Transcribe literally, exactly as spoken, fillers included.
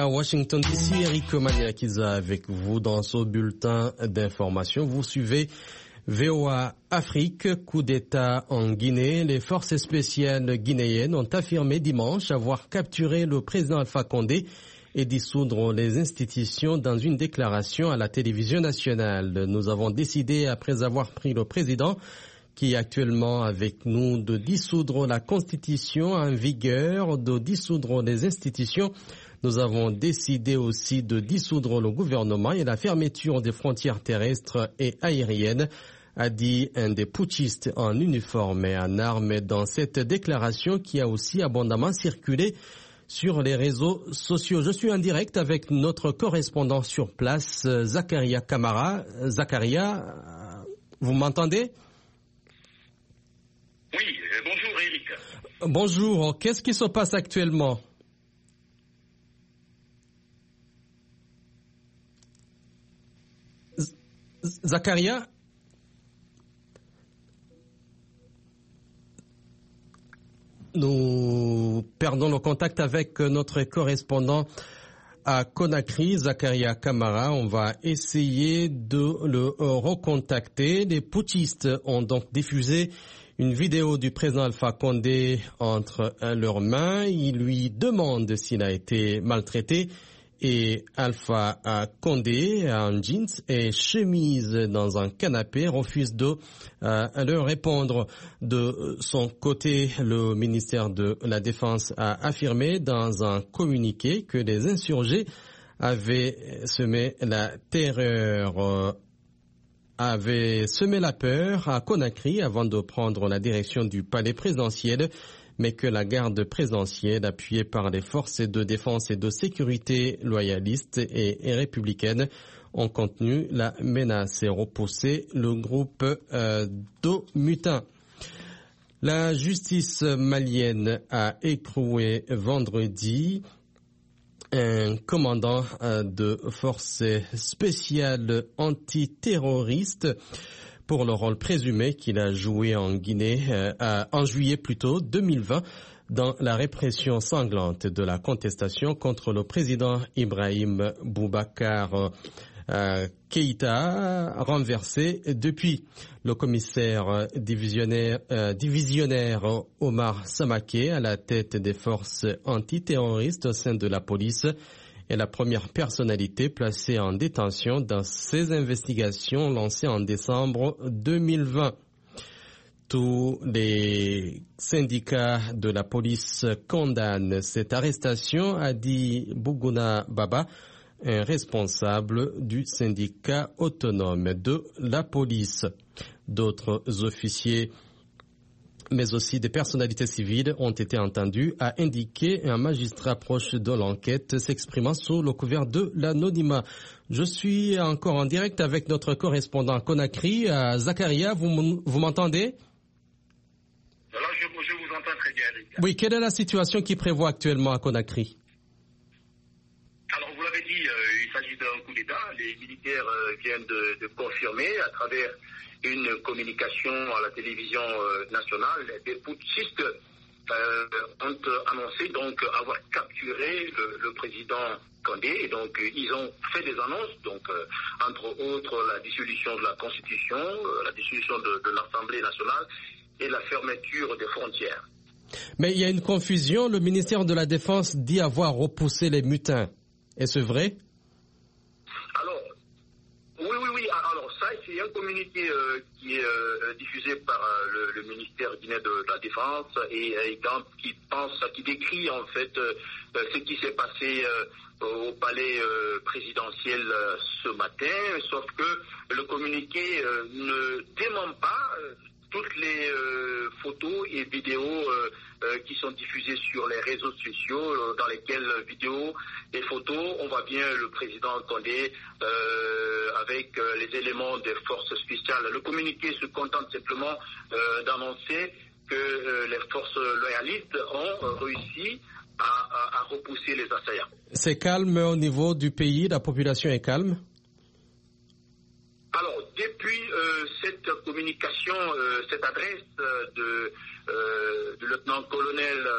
À Washington D C, Eric Maniakiza avec vous dans ce bulletin d'information. Vous suivez V O A Afrique, coup d'État en Guinée. Les forces spéciales guinéennes ont affirmé dimanche avoir capturé le président Alpha Condé et dissoudre les institutions dans une déclaration à la télévision nationale. Nous avons décidé, après avoir pris le président, qui est actuellement avec nous, de dissoudre la constitution en vigueur, de dissoudre les institutions. Nous avons décidé aussi de dissoudre le gouvernement et la fermeture des frontières terrestres et aériennes, a dit un des putschistes en uniforme et en armes dans cette déclaration qui a aussi abondamment circulé sur les réseaux sociaux. Je suis en direct avec notre correspondant sur place, Zakaria Kamara. Zakaria, vous m'entendez? Oui, bonjour Eric. Bonjour, qu'est-ce qui se passe actuellement? Zakaria? Nous perdons le contact avec notre correspondant à Conakry, Zakaria Kamara. On va essayer de le recontacter. Les putschistes ont donc diffusé une vidéo du président Alpha Condé entre leurs mains. Il lui demande s'il a été maltraité. Et Alpha Condé, en jeans et chemise dans un canapé, refuse de euh, leur répondre. De son côté, le ministère de la Défense a affirmé dans un communiqué que les insurgés avaient semé la terreur, euh, avaient semé la peur à Conakry avant de prendre la direction du palais présidentiel, mais que la garde présidentielle, appuyée par les forces de défense et de sécurité loyalistes et, et républicaines, ont contenu la menace et repoussé le groupe euh, de mutins. La justice malienne a écroué vendredi un commandant euh, de forces spéciales antiterroristes pour le rôle présumé qu'il a joué en Guinée euh, en juillet plutôt deux mille vingt dans la répression sanglante de la contestation contre le président Ibrahim Boubacar euh, Keïta, renversé depuis. Le commissaire divisionnaire, euh, divisionnaire Omar Samaké à la tête des forces antiterroristes au sein de la police est la première personnalité placée en détention dans ces investigations lancées en décembre deux mille vingt. Tous les syndicats de la police condamnent cette arrestation, a dit Bougouna Baba, un responsable du syndicat autonome de la police. D'autres officiers, mais aussi des personnalités civiles, ont été entendus, a indiqué un magistrat proche de l'enquête s'exprimant sous le couvert de l'anonymat. Je suis encore en direct avec notre correspondant à Conakry, à Zakaria. Vous, vous m'entendez? Alors, je, je vous entends très bien, Eric. Oui, quelle est la situation qui prévoit actuellement à Conakry? Alors, vous l'avez dit, euh, il s'agit d'un coup d'État. Les militaires euh, viennent de, de confirmer à travers une communication à la télévision euh, nationale. Des putschistes euh, ont annoncé donc avoir capturé le, le président Condé. Et donc, euh, ils ont fait des annonces, donc euh, entre autres la dissolution de la Constitution, euh, la dissolution de, de l'Assemblée nationale et la fermeture des frontières. Mais il y a une confusion. Le ministère de la Défense dit avoir repoussé les mutins. Est-ce vrai? Alors, oui, oui, oui. Alors, ça, c'est un communiqué euh, qui est euh, diffusé par euh, le, le ministère guinéen de, de la Défense et, et quand, qui pense, qui décrit en fait euh, ce qui s'est passé euh, au palais euh, présidentiel euh, ce matin, sauf que le communiqué euh, ne dément pas euh, toutes les euh, photos et vidéos euh, euh, qui sont diffusées sur les réseaux sociaux, euh, dans lesquelles euh, vidéos et photos, on voit bien le président Condé euh, avec euh, les éléments des forces spéciales. Le communiqué se contente simplement euh, d'annoncer que euh, les forces loyalistes ont euh, réussi à, à, à repousser les assaillants. C'est calme au niveau du pays, la population est calme? Alors, depuis euh, cette communication, euh, cette adresse euh, de, euh, du lieutenant-colonel